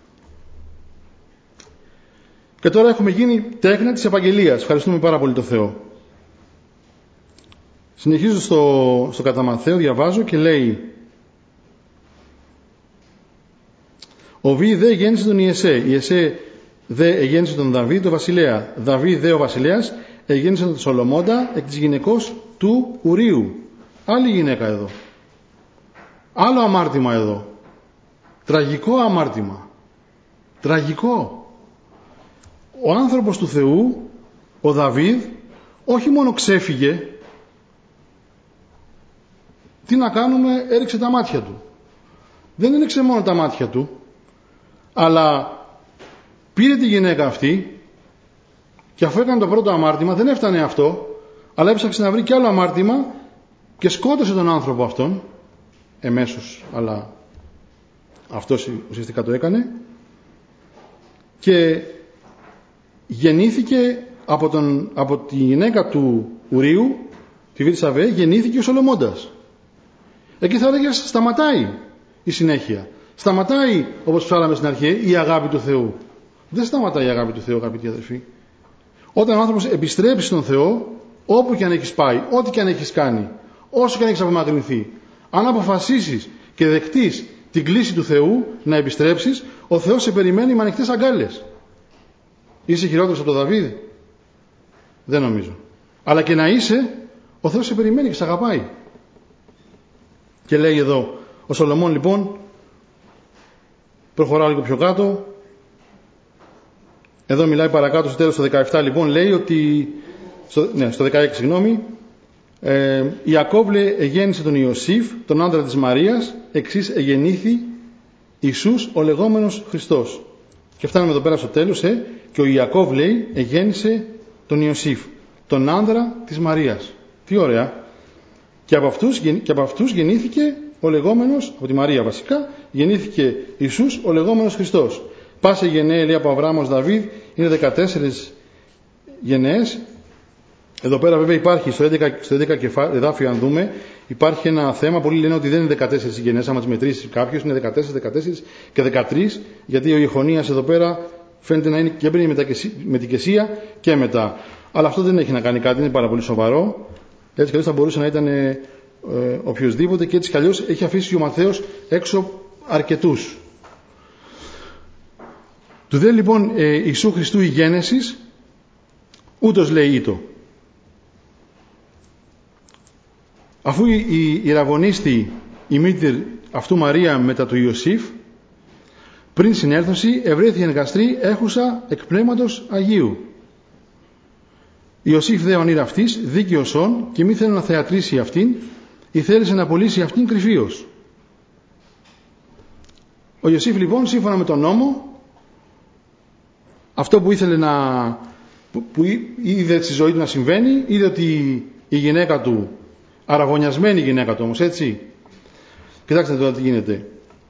S1: Και τώρα έχουμε γίνει τέκνα της Επαγγελίας. Ευχαριστούμε πάρα πολύ τον Θεό. Συνεχίζω στο, στο κατά Ματθαίο, διαβάζω και λέει: ο Β δε γέννησε τον Ιεσέ, Ιεσέ δε εγέννησε τον Δαβίδ τον βασιλέα, Δαβίδ δε ο βασιλέας εγέννησε τον Σολομώντα εκ της γυναικός του Ουρίου. Άλλη γυναίκα εδώ. Άλλο αμάρτημα εδώ. Τραγικό αμάρτημα. Τραγικό. Ο άνθρωπος του Θεού, ο Δαβίδ, όχι μόνο ξέφυγε, τι να κάνουμε, έριξε τα μάτια του. Δεν έριξε μόνο τα μάτια του, αλλά πήρε τη γυναίκα αυτή και αφού έκανε το πρώτο αμάρτημα, δεν έφτανε αυτό, αλλά έψαξε να βρει και άλλο αμάρτημα και σκότωσε τον άνθρωπο αυτόν, εμέσως, αλλά αυτός ουσιαστικά το έκανε, και γεννήθηκε από, τον, από τη γυναίκα του Ουρίου, τη Βίρσαβέ, γεννήθηκε ο Σολομώντας. Εκεί θα έλεγε σταματάει η συνέχεια. Σταματάει, όπως ψάλαμε στην αρχή, η αγάπη του Θεού. Δεν σταματάει η αγάπη του Θεού, αγαπητοί αδελφοί. Όταν ο άνθρωπος επιστρέψει στον Θεό, όπου και αν έχεις πάει, ό,τι και αν έχεις κάνει, όσο και αν έχεις απομακρυνθεί, αν αποφασίσεις και δεχτείς την κλήση του Θεού να επιστρέψεις, ο Θεός σε περιμένει με ανοιχτές αγκάλες. Είσαι χειρότερος από τον Δαβίδ? Δεν νομίζω. Αλλά και να είσαι, ο Θεός σε περιμένει και σε αγαπάει. Και λέει εδώ ο Σολομών, λοιπόν, προχωρά λίγο πιο κάτω, εδώ μιλάει παρακάτω στο τέλος, στο δεκαεπτά, λοιπόν, λέει ότι στο, ναι, στο δεκαέξι, συγγνώμη, ε, Ιακώβ εγέννησε τον Ιωσήφ, τον άντρα της Μαρίας, εξής εγεννήθη Ιησούς ο λεγόμενος Χριστός. Και φτάνουμε εδώ πέρα στο τέλος, ε, και ο Ιακώβ, λέει, εγέννησε τον Ιωσήφ, τον άντρα της Μαρίας. Τι ωραία. Και από αυτούς, και από αυτούς γεννήθηκε ο λεγόμενος, από τη Μαρία βασικά, γεννήθηκε Ιησούς ο λεγόμενος Χριστός. Πάσε γενναία, λέει, από Αβραάμος Δαβίδ, είναι δεκατέσσερις γενναίες. Εδώ πέρα βέβαια υπάρχει στο έντεκα, στο έντεκα εδάφιο, αν δούμε, υπάρχει ένα θέμα. Πολλοί λένε ότι δεν είναι δεκατέσσερις γενναίες, άμα τις μετρήσει κάποιος, είναι δεκατέσσερα, δεκατέσσερα και δεκατρείς, γιατί ο Ιεχονίας εδώ πέρα φαίνεται να είναι και πριν με την Κεσία και μετά. Αλλά αυτό δεν έχει να κάνει κάτι, είναι πάρα πολύ σοβαρό. Έτσι κι αλλιώς θα μπορούσε να ήταν ε, ε, οποιοδήποτε, και έτσι κι αλλιώς έχει αφήσει ο Ματθαίος έξω αρκετούς. Του δε λοιπόν ε, Ιησού Χριστού η γένεσης, ούτως λέει ήτο. Αφού η, η, η ραβωνίστη, η μήτηρ αυτού Μαρία μετά του Ιωσήφ, πριν συνέλθωση ευρέθη εν γαστρή έχουσα εκ πνεύματος Αγίου. Ιωσήφ δε ονείρα αυτής, δίκαιος όν, και μη θέλει να θεατρήσει αυτήν, ή θέλησε να πωλήσει αυτήν κρυφίως. Ο Ιωσήφ λοιπόν, σύμφωνα με τον νόμο, αυτό που ήθελε να, που, που είδε στη ζωή του να συμβαίνει, είδε ότι η γυναίκα του, αραβωνιασμένη γυναίκα του όμως, έτσι. Κοιτάξτε τώρα τι γίνεται.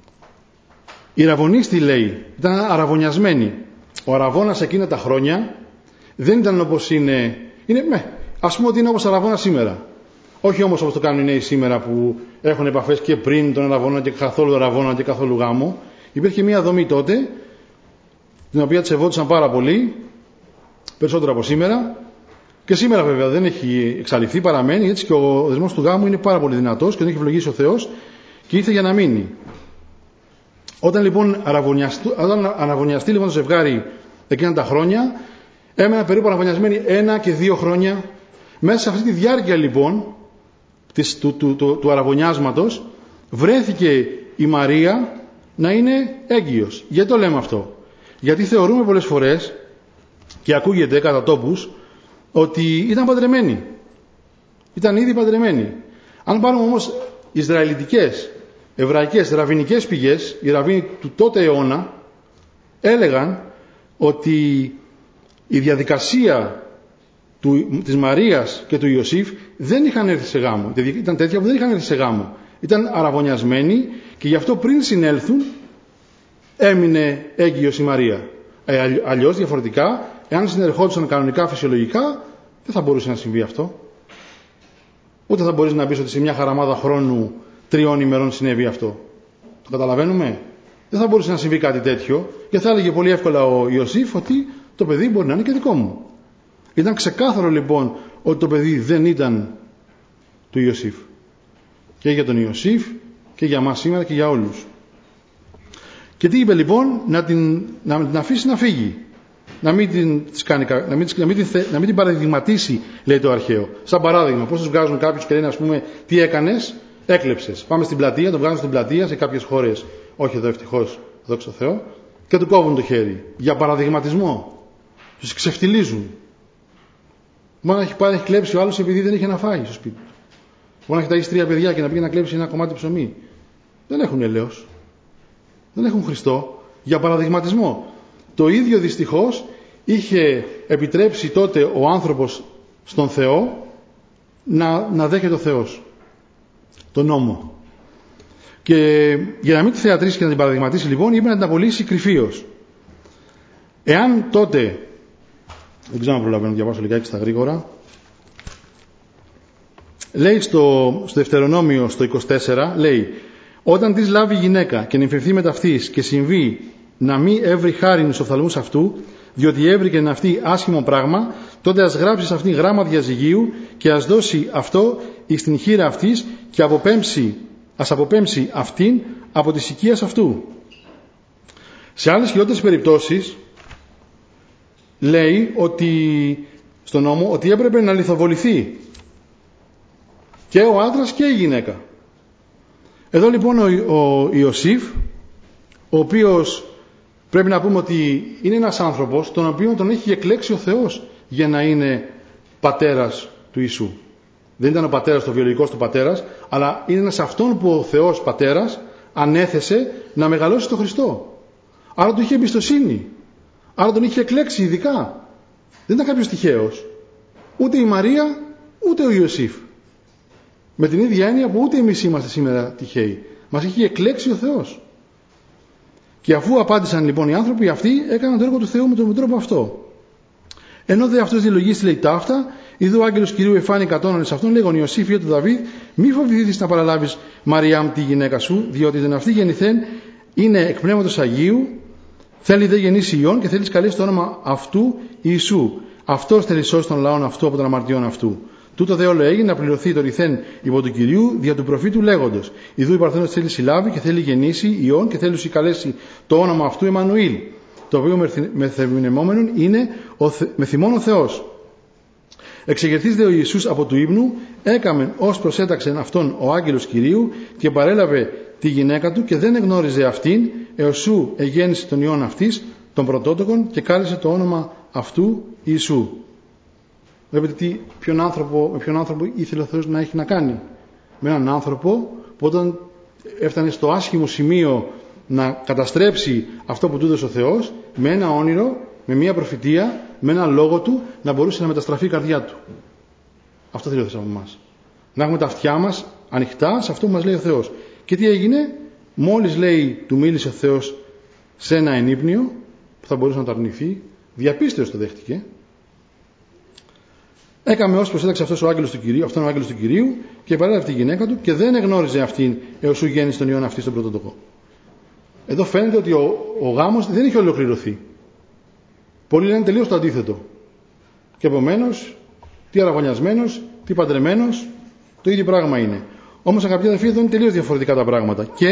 S1: Η Ραβωνίστη, λέει, ήταν αραβωνιασμένη. Ο αραβώνας εκείνα τα χρόνια δεν ήταν όπως είναι, είναι με, ας πούμε ότι είναι όπως αραβώνα σήμερα. Όχι όμως όπως το κάνουν οι νέοι σήμερα που έχουν επαφές και πριν τον αραβώνα και καθόλου αραβώνα και καθόλου γάμο. Υπήρχε μια δομή τότε, την οποία τσεβόντουσαν πάρα πολύ, περισσότερο από σήμερα. Και σήμερα βέβαια δεν έχει εξαλειφθεί, παραμένει έτσι, και ο δεσμός του γάμου είναι πάρα πολύ δυνατός και τον έχει ευλογήσει ο Θεός και ήρθε για να μείνει. Όταν λοιπόν αραβωνιαστεί, όταν αραβωνιαστεί λοιπόν το ζευγάρι εκείνα τα χρόνια, έμενα περίπου αραβωνιασμένοι ένα και δύο χρόνια. Μέσα σε αυτή τη διάρκεια λοιπόν της, του, του, του, του αραβωνιάσματος βρέθηκε η Μαρία να είναι έγκυος. Γιατί το λέμε αυτό? Γιατί θεωρούμε πολλές φορές, και ακούγεται κατά τόπους, ότι ήταν παντρεμένη. Ήταν ήδη παντρεμένη. Αν πάρουμε όμως ισραηλιτικές, εβραϊκές, ραβινικές πηγές, οι ραβίνοι του τότε αιώνα έλεγαν ότι η διαδικασία του, της Μαρίας και του Ιωσήφ δεν είχαν έρθει σε γάμο. Ήταν τέτοια που δεν είχαν έρθει σε γάμο. Ήταν αραβωνιασμένοι και γι' αυτό πριν συνέλθουν έμεινε έγκυος η Μαρία. Ε, αλλιώς διαφορετικά, εάν συνερχόντουσαν κανονικά φυσιολογικά, δεν θα μπορούσε να συμβεί αυτό. Ούτε θα μπορείς να πεις ότι σε μια χαραμάδα χρόνου τριών ημερών συνέβη αυτό. Το καταλαβαίνουμε? Δεν θα μπορούσε να συμβεί κάτι τέτοιο και θα έλεγε πολύ εύκολα ο Ιωσήφ ότι το παιδί μπορεί να είναι και δικό μου. Ήταν ξεκάθαρο λοιπόν ότι το παιδί δεν ήταν του Ιωσήφ. Και για τον Ιωσήφ και για μας σήμερα και για όλους. Και τι είπε λοιπόν? Να την, να την αφήσει να φύγει. Να μην την, κάνει, να μην, να μην την, να μην την παραδειγματίσει, λέει το αρχαίο. Σαν παράδειγμα, πώς τους βγάζουν κάποιους και λένε, ας πούμε, τι έκανες? Έκλεψες. Πάμε στην πλατεία, τον βγάζουν στην πλατεία, σε κάποιες χώρες, όχι εδώ ευτυχώς, δόξα τω Θεώ, και του κόβουν το χέρι. Για παραδειγματισμό. Τους ξεφτιλίζουν. Μόνο έχει πάρει, έχει κλέψει ο άλλος επειδή δεν είχε να φάει στο σπίτι του. Μόνο έχει ταΐσει τρία παιδιά και να πήγε να κλέψει ένα κομμάτι ψωμί. Δεν έχουν ελέος. Δεν έχουν Χριστό. Για παραδειγματισμό. Το ίδιο δυστυχώς είχε επιτρέψει τότε ο άνθρωπος στον Θεό να, να δέχεται ο Θεός. Τον νόμο. Και για να μην τη θεατρήσει και να την παραδειγματίσει λοιπόν, είπε να την απολύσει κρυφίως. Εάν τότε, δεν ξέρω αν προλαβαίνω να διαβάσω λιγάκι στα γρήγορα, λέει στο, στο Δευτερονόμιο στο είκοσι τέσσερα, λέει, όταν της λάβει γυναίκα και νυμφευθεί με ταυτής και συμβεί να μην έβρει χάριν στους οφθαλμούς αυτού, διότι έβρικε να αυτή άσχημο πράγμα, τότε ας γράψει σε αυτήν γράμμα διαζυγίου και ας δώσει αυτό εις την χείρα αυτής και αποπέμψει, ας αποπέμψει αυτήν από της οικίας αυτού. Σε άλλες χειρότερες περιπτώσεις λέει ότι στον νόμο ότι έπρεπε να λιθοβοληθεί και ο άντρας και η γυναίκα. Εδώ λοιπόν ο, ο Ιωσήφ, ο οποίος πρέπει να πούμε ότι είναι ένας άνθρωπος τον οποίο τον έχει εκλέξει ο Θεός για να είναι πατέρας του Ιησού. Δεν ήταν ο πατέρας, το βιολογικός του πατέρας, αλλά είναι ένας αυτόν που ο Θεός πατέρας ανέθεσε να μεγαλώσει τον Χριστό. Άρα του είχε εμπιστοσύνη. Άρα τον είχε εκλέξει ειδικά. Δεν ήταν κάποιος τυχαίος. Ούτε η Μαρία, ούτε ο Ιωσήφ. Με την ίδια έννοια που ούτε εμείς είμαστε σήμερα τυχαίοι. Μας είχε εκλέξει ο Θεός. Και αφού απάντησαν λοιπόν οι άνθρωποι αυτοί, έκαναν το έργο του Θεού με τον τρόπο αυτό. Ενώ δε αυτός διαλογίσει λέει ταύτα, ειδού ο άγγελος Κυρίου εφάνει κατώνων σε αυτόν, λέγον Ιωσήφ ιό του Δαβίδ, μη φοβηθείς να παραλάβεις Μαριάμ τη γυναίκα σου, διότι δεν αυτή γεννηθέν είναι εκ πνεύματος Αγίου, θέλει δε γεννήσει Υιόν και θέλει καλέσει το όνομα αυτού Ιησού. Αυτός θέλει σώσει τον λαόν αυτού από των αμαρτιών αυτού. Τούτο δε όλο έγινε να πληρωθεί το ρηθέν υπό του Κυρίου δια του προφήτου λέγοντος. Ιδού η Παρθένος θέλει συλλάβει και θέλει γεννήσει Υιόν και θέλει καλέσει το όνομα αυτού Εμμανουήλ, το οποίο μεθεμινεμόμενον είναι ο θε, μεθυμών ο Θεός. Εξεγερθείς δε ο Ιησούς από του ύπνου, έκαμεν ως προσέταξεν αυτόν ο άγγελος Κυρίου και παρέλαβε τη γυναίκα του και δεν εγνώριζε αυτήν έως σου εγέννησε τον Υιόν αυτής, τον πρωτότοκον και κάλεσε το όνομα αυτού Ιησού. Βλέπετε τι, ποιον άνθρωπο, με ποιον άνθρωπο ήθελε ο Θεός να έχει να κάνει. Με έναν άνθρωπο που όταν έφτανε στο άσχημο σημείο να καταστρέψει αυτό που του έδωσε ο Θεός, με ένα όνειρο με μια προφητεία, με έναν λόγο του, να μπορούσε να μεταστραφεί η καρδιά του. Αυτό θέλει ο Θεός από εμάς. Να έχουμε τα αυτιά μας ανοιχτά σε αυτό που μας λέει ο Θεός. Και τι έγινε? Μόλις λέει, του μίλησε ο Θεός σε ένα ενύπνιο, που θα μπορούσε να το αρνηθεί, διαπίστεως το δέχτηκε. Έκαμε ως προσέταξε αυτός ο άγγελος του Κυρίου, αυτόν ο άγγελος του Κυρίου, και παρέλαβε τη γυναίκα του και δεν εγνώριζε αυτήν έως ου γέννησε τον ιόν αυτή στον πρωτότοκο. Εδώ φαίνεται ότι ο, ο γάμος δεν είχε ολοκληρωθεί. Πολλοί λένε τελείως το αντίθετο. Και επομένως, τι αραβωνιασμένος, τι παντρεμένος, το ίδιο πράγμα είναι. Όμως, αγαπητοί αδελφοί, εδώ είναι τελείως διαφορετικά τα πράγματα. Και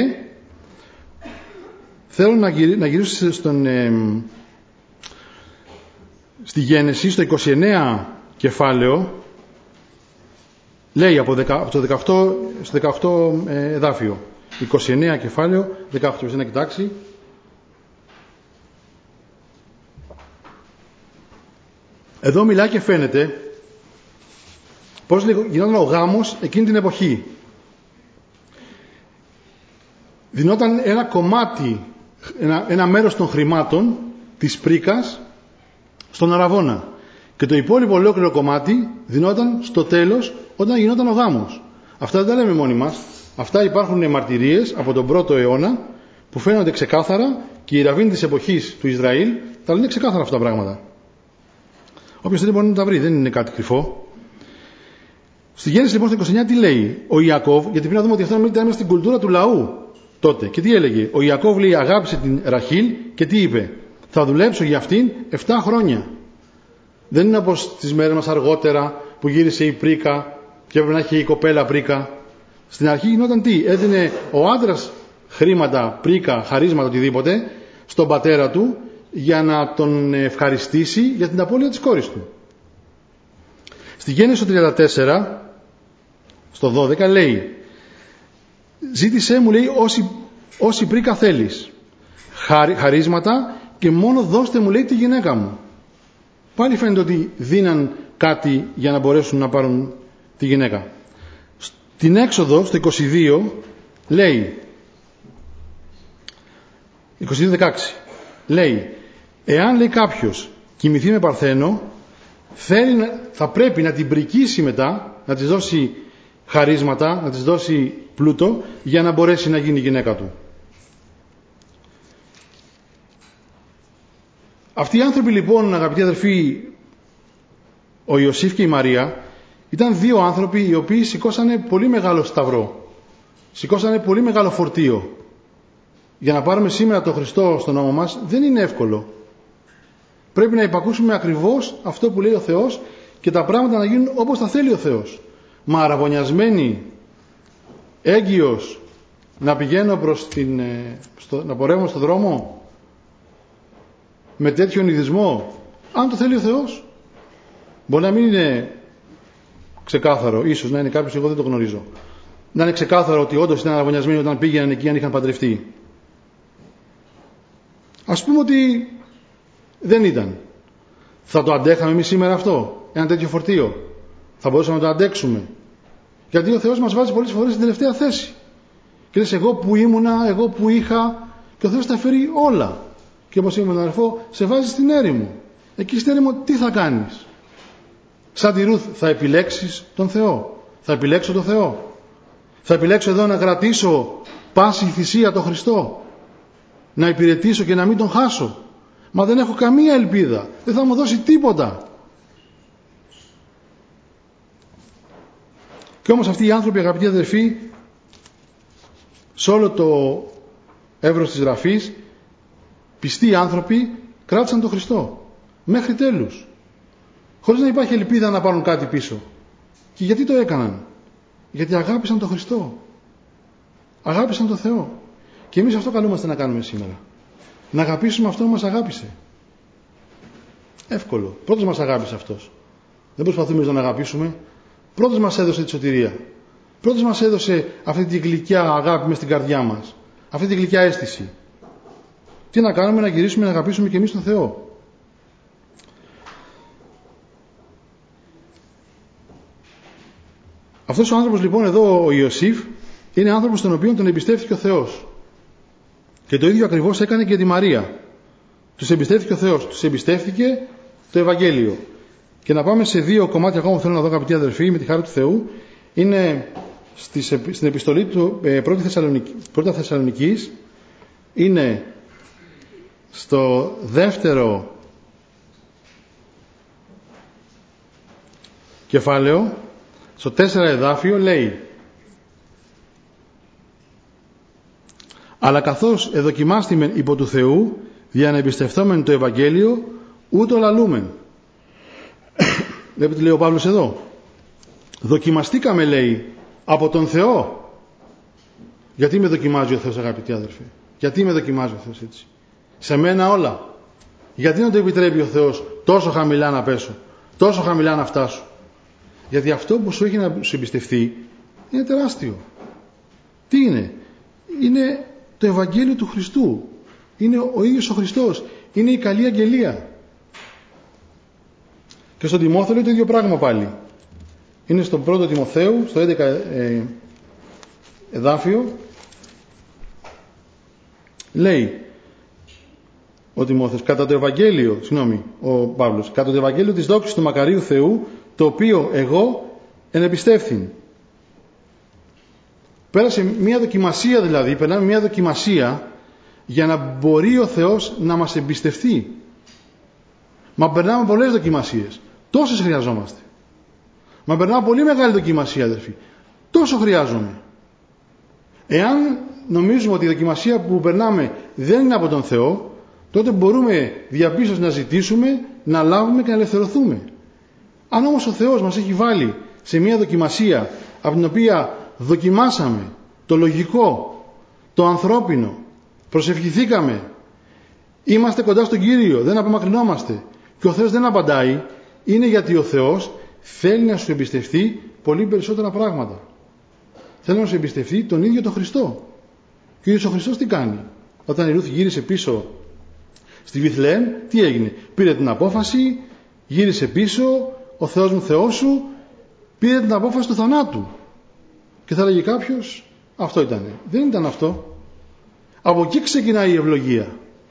S1: θέλω να, γυρί, να γυρίσω στον, ε, στη Γένεση, στο είκοσι εννέα κεφάλαιο, λέει από, δεκα, από το δεκαοκτώ, στο δεκαοκτώ ε, εδάφιο. είκοσι εννέα κεφάλαιο, δεκαοκτώ, να κοιτάξει. Εδώ μιλάει και φαίνεται πώς γινόταν ο γάμος εκείνη την εποχή. Δινόταν ένα κομμάτι, ένα, ένα μέρος των χρημάτων της πρίκας στον αραβώνα. Και το υπόλοιπο ολόκληρο κομμάτι δινόταν στο τέλος όταν γινόταν ο γάμος. Αυτά δεν τα λέμε μόνοι μας. Αυτά υπάρχουν μαρτυρίες από τον πρώτο αιώνα που φαίνονται ξεκάθαρα και οι ραββίνοι της εποχής του Ισραήλ τα λένε ξεκάθαρα αυτά τα πράγματα. Όποιος δεν μπορεί να τα βρει, δεν είναι κάτι κρυφό. Στη Γέννηση λοιπόν στο είκοσι εννέα τι λέει ο Ιακώβ, γιατί πρέπει να δούμε ότι αυτό ήταν μέσα στην κουλτούρα του λαού τότε. Και τι έλεγε? Ο Ιακώβ λέει αγάπησε την Ραχήλ και τι είπε? Θα δουλέψω για αυτήν επτά χρόνια. Δεν είναι όπως τις μέρες μας αργότερα που γύρισε η πρίκα και έπρεπε να έχει η κοπέλα πρίκα. Στην αρχή γινόταν τι? Έδινε ο άντρας χρήματα, πρίκα, χαρίσματα, οτιδήποτε στον πατέρα του για να τον ευχαριστήσει για την απώλεια της κόρης του. Στη Γέννηση στο τριάντα τέσσερα, στο δώδεκα λέει ζήτησέ μου, λέει, όση, όση πρίκα θέλεις, χαρίσματα, και μόνο δώστε μου, λέει, τη γυναίκα μου. Πάλι φαίνεται ότι δίναν κάτι για να μπορέσουν να πάρουν τη γυναίκα. Στην Έξοδο στο είκοσι δύο λέει είκοσι δύο δεκαέξι λέει εάν, λέει, κάποιος κοιμηθεί με παρθένο, θέλει να, θα πρέπει να την πρικήσει μετά, να της δώσει χαρίσματα, να της δώσει πλούτο για να μπορέσει να γίνει η γυναίκα του. Αυτοί οι άνθρωποι λοιπόν, αγαπητοί αδελφοί, ο Ιωσήφ και η Μαρία, ήταν δύο άνθρωποι οι οποίοι σηκώσανε πολύ μεγάλο σταυρό, σηκώσανε πολύ μεγάλο φορτίο. Για να πάρουμε σήμερα τον Χριστό στον νόμο μας δεν είναι εύκολο. Πρέπει να υπακούσουμε ακριβώς αυτό που λέει ο Θεός και τα πράγματα να γίνουν όπως τα θέλει ο Θεός. Μα αραβωνιασμένοι, έγκυος, να πηγαίνω προς την, στο, να πορεύω στον δρόμο με τέτοιον ειδισμό, αν το θέλει ο Θεός. Μπορεί να μην είναι ξεκάθαρο, ίσως να είναι κάποιος, εγώ δεν το γνωρίζω, να είναι ξεκάθαρο ότι όντως ήταν αραβωνιασμένοι όταν πήγαιναν εκεί, αν είχαν παντρευτεί. Ας πούμε ότι δεν ήταν. Θα το αντέχαμε εμείς σήμερα αυτό, ένα τέτοιο φορτίο? Θα μπορούσαμε να το αντέξουμε? Γιατί ο Θεός μας βάζει πολλές φορές στην τελευταία θέση. Και λες, εγώ που ήμουνα, εγώ που είχα, και ο Θεός τα φέρει όλα. Και όπως είπαμε τον αδερφό, σε βάζει στην έρημο. Εκεί στην έρημο τι θα κάνεις? Σαν τη Ρούθ θα επιλέξεις τον Θεό? Θα επιλέξω τον Θεό? Θα επιλέξω εδώ να κρατήσω πάση θυσία τον Χριστό, να υπηρετήσω και να μην τον χάσω? Μα δεν έχω καμία ελπίδα, δεν θα μου δώσει τίποτα. Και όμως αυτοί οι άνθρωποι, αγαπητοί αδερφοί, σε όλο το εύρος της γραφής, πιστοί άνθρωποι κράτησαν τον Χριστό μέχρι τέλους, χωρίς να υπάρχει ελπίδα να πάρουν κάτι πίσω. Και γιατί το έκαναν? Γιατί αγάπησαν τον Χριστό, αγάπησαν τον Θεό. Και εμείς αυτό καλούμαστε να κάνουμε σήμερα, να αγαπήσουμε αυτό που μας αγάπησε. Εύκολο, πρώτος μας αγάπησε αυτός. Δεν προσπαθούμε να τον αγαπήσουμε. Πρώτος μας έδωσε τη σωτηρία, πρώτος μας έδωσε αυτή τη γλυκιά αγάπη μες στην καρδιά μας, αυτή τη γλυκιά αίσθηση. Τι να κάνουμε? Να γυρίσουμε να αγαπήσουμε και εμείς τον Θεό. Αυτός ο άνθρωπος λοιπόν εδώ, ο Ιωσήφ, είναι άνθρωπος τον οποίο τον εμπιστεύτηκε ο Θεός. Και το ίδιο ακριβώς έκανε και τη Μαρία. Τους εμπιστεύτηκε ο Θεός, τους εμπιστεύτηκε το Ευαγγέλιο. Και να πάμε σε δύο κομμάτια ακόμα που θέλω να δω, αγαπητοί αδερφοί, με τη χάρη του Θεού. Είναι στις, στην επιστολή του ε, πρώτη Θεσσαλονική, πρώτα Θεσσαλονικής, είναι στο δεύτερο κεφάλαιο, στο τέσσερα εδάφιο, λέει: αλλά καθώς εδοκιμάστημεν υπό του Θεού, για να εμπιστευτόμεν το Ευαγγέλιο, ούτω λαλούμεν. Βλέπετε, λέει ο Παύλος εδώ, δοκιμαστήκαμε, λέει, από τον Θεό. Γιατί με δοκιμάζει ο Θεός, αγαπητοί αδερφοί? Γιατί με δοκιμάζει ο Θεός έτσι? Σε μένα όλα. Γιατί να το επιτρέπει ο Θεός τόσο χαμηλά να πέσω, τόσο χαμηλά να φτάσω? Γιατί αυτό που σου έχει να σου εμπιστευτεί είναι τεράστιο. Τι είναι? Είναι το Ευαγγέλιο του Χριστού. Είναι ο ίδιος ο Χριστός. Είναι η καλή αγγελία. Και στον Τιμόθεο λέει το ίδιο πράγμα πάλι. Είναι στον πρώτο Τιμοθέου, στο έντεκα ε, εδάφιο, λέει ο Τιμόθεος, κατά το Ευαγγέλιο, συγγνώμη, ο Παύλος, κατά το Ευαγγέλιο της δόξης του μακαρίου Θεού, το οποίο εγώ ενεπιστεύθην. Πέρασε μια δοκιμασία, δηλαδή, περνάμε μια δοκιμασία για να μπορεί ο Θεός να μας εμπιστευτεί. Μα περνάμε πολλές δοκιμασίες. Τόσες χρειαζόμαστε. Μα περνάμε πολύ μεγάλη δοκιμασία, αδερφοί. Τόσο χρειάζομαι. Εάν νομίζουμε ότι η δοκιμασία που περνάμε δεν είναι από τον Θεό, τότε μπορούμε διαπίστως να ζητήσουμε, να λάβουμε και να ελευθερωθούμε. Αν όμως ο Θεός μας έχει βάλει σε μια δοκιμασία από την οποία δοκιμάσαμε το λογικό, το ανθρώπινο, προσευχηθήκαμε, είμαστε κοντά στον Κύριο, δεν απομακρυνόμαστε και ο Θεός δεν απαντάει, είναι γιατί ο Θεός θέλει να σου εμπιστευτεί πολύ περισσότερα πράγματα. Θέλει να σου εμπιστευτεί τον ίδιο τον Χριστό. Και ο ίδιος ο Χριστός τι κάνει? Όταν η Ρούθ γύρισε πίσω στη Βιθλεέμ, τι έγινε? Πήρε την απόφαση, γύρισε πίσω, ο Θεός μου Θεός σου, πήρε την απόφαση του θανάτου. Και θα λέγει κάποιος, αυτό ήτανε. Δεν ήταν αυτό. Από εκεί ξεκινάει η ευλογία.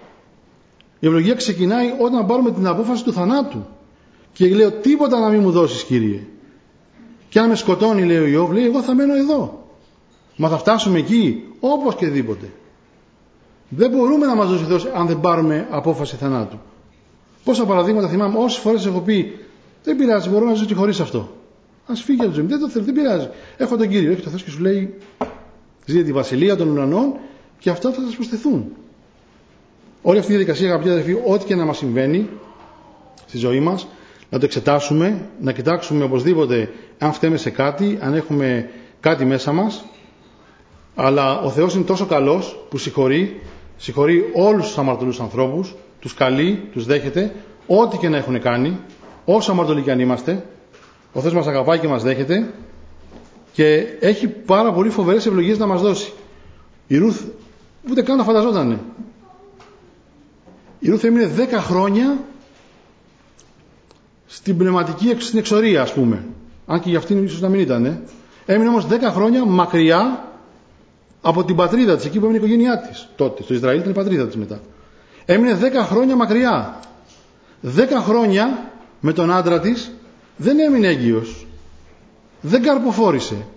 S1: Η ευλογία ξεκινάει όταν πάρουμε την απόφαση του θανάτου. Και λέω, τίποτα να μην μου δώσεις, Κύριε. Και αν με σκοτώνει, λέει ο Ιώβ, λέει, εγώ θα μένω εδώ. Μα θα φτάσουμε εκεί, όπως και δίποτε. Δεν μπορούμε να μας δώσει ο Θεός αν δεν πάρουμε απόφαση θανάτου. Πόσα παραδείγματα θυμάμαι, όσες φορές έχω πει, δεν πειράζει, μπορώ να ζήσω και χωρίς αυτό. Ας φύγει από τη ζωή, δεν το θέλω, δεν πειράζει. Έχω τον Κύριο, έχει το Θεός και σου λέει, ζείτε τη βασιλεία των ουρανών και αυτά θα σας προσθεθούν. Όλη αυτή η διαδικασία, αγαπητοί αδερφοί, ό,τι και να μας συμβαίνει στη ζωή μας, να το εξετάσουμε, να κοιτάξουμε οπωσδήποτε αν φταίμε σε κάτι, αν έχουμε κάτι μέσα μας. Αλλά ο Θεός είναι τόσο καλός που συγχωρεί, συγχωρεί όλους τους αμαρτωλούς ανθρώπους, τους καλεί, τους δέχεται, ό,τι και να έχουν κάνει, όσο αμαρτωλοί και αν είμαστε. Ο Θεός μας αγαπάει και μας δέχεται και έχει πάρα πολύ φοβερές ευλογίες να μας δώσει. Η Ρούθ ούτε καν να φανταζότανε. Η Ρούθ έμεινε δέκα χρόνια στην πνευματική στην εξορία, ας πούμε. Αν και για αυτήν ίσως να μην ήταν. Ε. Έμεινε όμως δέκα χρόνια μακριά από την πατρίδα της, εκεί που έμεινε η οικογένειά της. Τότε, στο Ισραήλ ήταν η πατρίδα της μετά. Έμεινε δέκα χρόνια μακριά. δέκα χρόνια με τον άντρα της δεν έμεινε έγκυος. Δεν καρποφόρησε.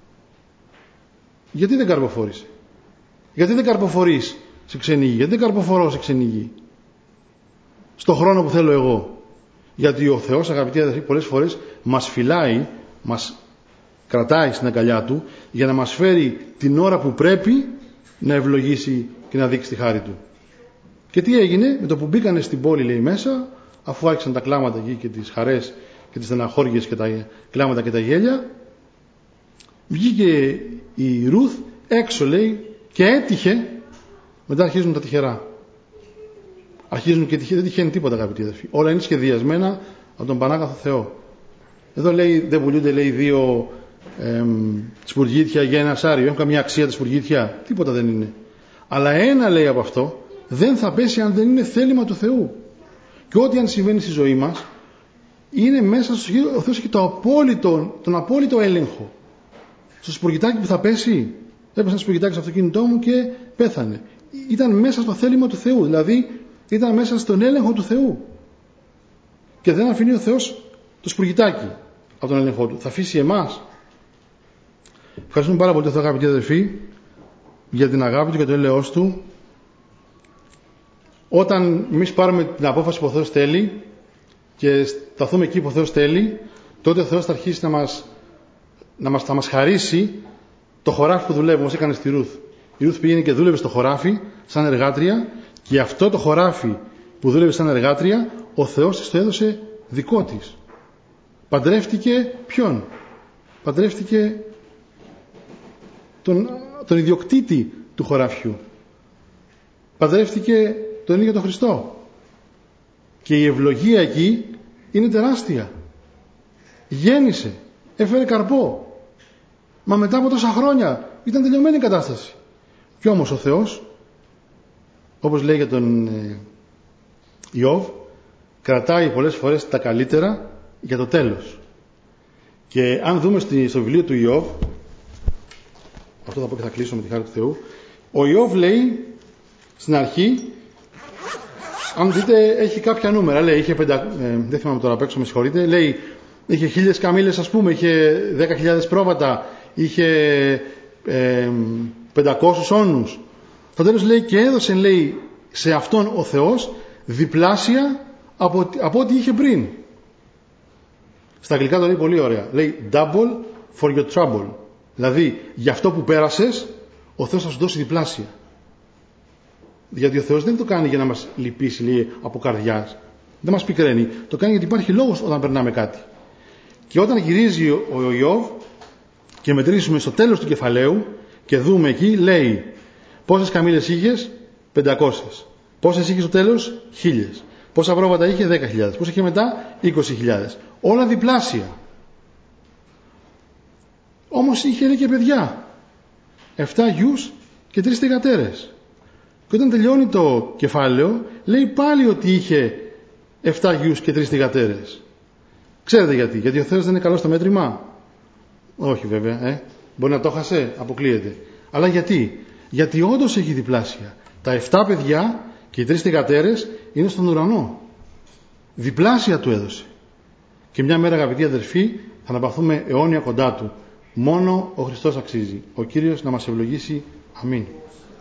S1: Γιατί δεν καρποφόρησε? Γιατί δεν καρποφορείς σε ξενή γη? Γιατί δεν καρποφορώ σε ξενή γη? Στο χρόνο που θέλω εγώ. Γιατί ο Θεός, αγαπητοί αδερφοί, πολλές φορές μας φυλάει, μας κρατάει στην αγκαλιά Του για να μας φέρει την ώρα που πρέπει να ευλογήσει και να δείξει τη χάρη Του. Και τι έγινε? Με το που μπήκανε στην πόλη, λέει, μέσα, αφού άρχισαν τα κλάματα εκεί και τις χαρές και τις στεναχώριες και τα κλάματα και τα γέλια, βγήκε η Ρούθ έξω, λέει, και έτυχε. Μετά αρχίζουν τα τυχερά. Αρχίζουν και δεν τυχαίνει τίποτα, αγαπητοί αδερφοί. Όλα είναι σχεδιασμένα από τον Πανάγαθο Θεό. Εδώ λέει, δεν πουλούνται, λέει, δύο εμ, σπουργίτια για ένα σάριο. Έχουν καμία αξία τα σπουργίτια? Τίποτα δεν είναι. Αλλά ένα, λέει, από αυτό δεν θα πέσει αν δεν είναι θέλημα του Θεού. Και ό,τι αν συμβαίνει στη ζωή μας είναι μέσα στο σχέδιο. Ο Θεός έχει το απόλυτο, τον απόλυτο έλεγχο. Στο σπουργιτάκι που θα πέσει, έπεσε ένα σπουργιτάκι στο αυτοκίνητό μου και πέθανε. Ήταν μέσα στο θέλημα του Θεού. Δηλαδή ήταν μέσα στον έλεγχο του Θεού. Και δεν αφήνει ο Θεός το σπουργητάκι από τον έλεγχο του. Θα αφήσει εμάς. Ευχαριστούμε πάρα πολύ τον Θεό, αγαπητοί αδελφοί, για την αγάπη του και το έλεος του. Όταν εμείς πάρουμε την απόφαση που ο Θεός θέλει και σταθούμε εκεί που ο Θεός θέλει, τότε ο Θεός θα αρχίσει να μας, να μας, θα μας χαρίσει το χωράφι που δουλεύουμε, όπως έκανε στη Ρούθ. Η Ρούθ πήγαινε και δούλευε στο χωράφι σαν εργάτρια, και αυτό το χωράφι που δούλευε σαν εργάτρια, ο Θεός της το έδωσε δικό της. Παντρεύτηκε ποιον? Παντρεύτηκε τον, τον ιδιοκτήτη του χωράφιου. Παντρεύτηκε τον ίδιο τον Χριστό. Και η ευλογία εκεί είναι τεράστια. Γέννησε, έφερε καρπό. Μα μετά από τόσα χρόνια ήταν τελειωμένη η κατάσταση. Κι όμως ο Θεός, όπως λέει για τον ε, Ιώβ, κρατάει πολλές φορές τα καλύτερα για το τέλος. Και αν δούμε στη, στο βιβλίο του Ιώβ, αυτό θα πω και θα κλείσω με τη χάρη του Θεού, ο Ιώβ λέει στην αρχή, αν δείτε, έχει κάποια νούμερα. Λέει, είχε πεντα... ε, δεν θυμάμαι τώρα απ' έξω, με συγχωρείτε. Λέει, είχε χίλιες καμήλες, ας πούμε, είχε δέκα χιλιάδες πρόβατα, είχε ε, πεντακόσιους όνους. Στο τέλος λέει, και έδωσε, λέει, σε αυτόν ο Θεός διπλάσια από, από ό,τι είχε πριν. Στα αγγλικά το λέει πολύ ωραία. Λέει, double for your trouble. Δηλαδή, για αυτό που πέρασες, ο Θεός θα σου δώσει διπλάσια. Γιατί ο Θεός δεν το κάνει για να μας λυπήσει, λέει, από καρδιάς. Δεν μας πικραίνει. Το κάνει γιατί υπάρχει λόγος όταν περνάμε κάτι. Και όταν γυρίζει ο Ιώβ και μετρήσουμε στο τέλος του κεφαλαίου και δούμε εκεί, λέει, πόσες καμήλες είχες? πεντακόσιες. Πόσες είχε στο τέλος? χίλιες. Πόσα πρόβατα είχε? δέκα χιλιάδες. Πόσα είχε μετά? είκοσι χιλιάδες. Όλα διπλάσια. Όμως είχε, λέει, και παιδιά. Εφτά γιους και τρεις θυγατέρες. Και όταν τελειώνει το κεφάλαιο, λέει πάλι ότι είχε εφτά γιους και τρεις θυγατέρες. Ξέρετε γιατί? Γιατί ο Θεός δεν είναι καλός στο μέτρημα? Όχι βέβαια, ε. Μπορεί να το χασε, αποκλείεται. Αλλά γιατί? Γιατί όντως έχει διπλάσια. Τα εφτά παιδιά και οι τρεις θυγατέρες είναι στον ουρανό. Διπλάσια του έδωσε. Και μια μέρα, αγαπητοί αδερφοί, θα αναπαυθούμε αιώνια κοντά του. Μόνο ο Χριστός αξίζει. Ο Κύριος να μας ευλογήσει. Αμήν.